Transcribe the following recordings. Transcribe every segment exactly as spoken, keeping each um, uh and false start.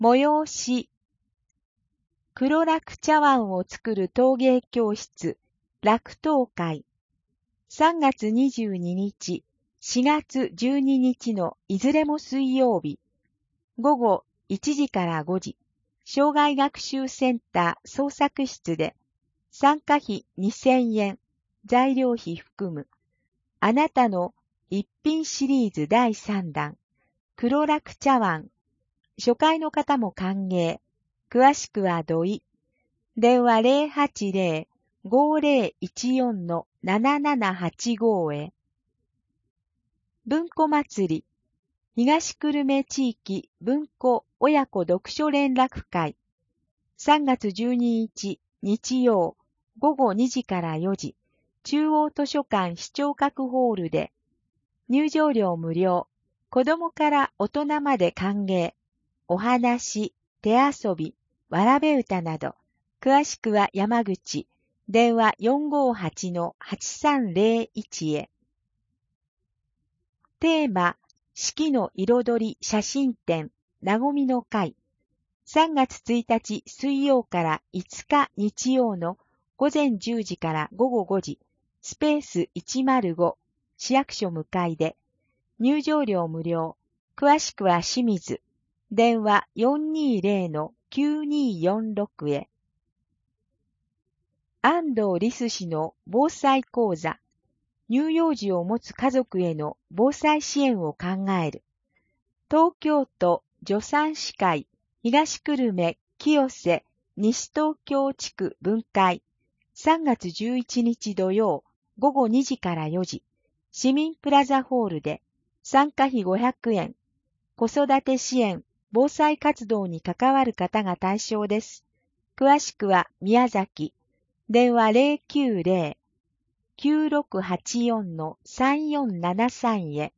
催し。黒楽茶碗を作る陶芸教室、楽陶会。さんがつにじゅうににち、しがつじゅうににちのいずれも水曜日、ごごいちじからごじ、障害学習センター創作室で、参加費にせんえん、材料費含む。あなたの一品シリーズだいさんだん、黒楽茶碗。初回の方も歓迎。詳しくは土井。電話 ゼロはちゼロ ごゼロいちよん ななななはちご へ。文庫祭り。東久留米地域文庫親子読書連絡会。さんがつじゅうににち日曜ごごにじからよじ、中央図書館視聴覚ホールで。入場料無料。子供から大人まで歓迎。お話、手遊び、わらべ歌など。詳しくは山口。電話 よんごはち はちさんゼロいち へ。テーマ、四季の彩り写真展、なごみの会。さんがつついたち水曜からいつか日曜のごぜんじゅうじからごごごじ、スペースいちまるご、市役所向かいで。入場料無料。詳しくは清水。電話 よんにゼロ きゅうによんろく へ。安藤リス氏の防災講座。乳幼児を持つ家族への防災支援を考える。東京都助産師会東久留米清瀬西東京地区分会。さんがつじゅういちにち土曜ごごにじからよじ。市民プラザホールで。参加費ごひゃくえん。子育て支援、防災活動に関わる方が対象です。詳しくは宮崎。電話 ゼロきゅうゼロ きゅうろくはちよん さんよんななさん へ。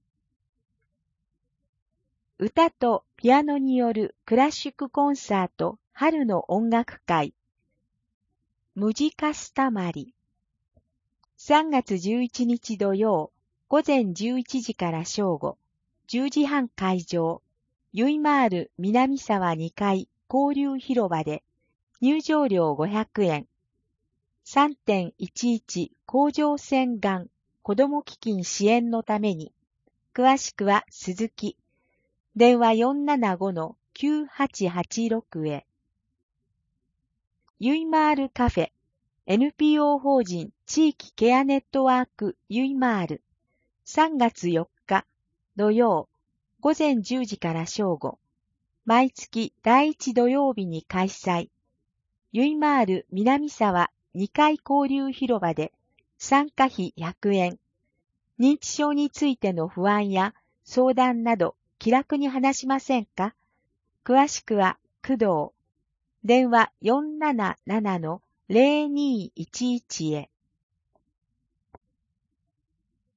歌とピアノによるクラシックコンサート春の音楽会。ムジカスタマリ。さんがつじゅういちにち土曜ごぜんじゅういちじから正午、じゅうじはん会場。ユイマール南沢にかい交流広場で。入場料ごひゃくえん。さんてんいちいち 甲状腺がん子ども基金支援のために。詳しくは鈴木。電話 よんななご きゅうはちはちろく へ。ユイマールカフェ エヌピーオー 法人地域ケアネットワークユイマール。さんがつよっか土曜ごぜんじゅうじから正午。毎月だいいち土曜日に開催。ユイマール南沢にかい交流広場で。参加費ひゃくえん。認知症についての不安や相談など気楽に話しませんか？詳しくは工藤。電話 よんななな ゼロにいちいち へ。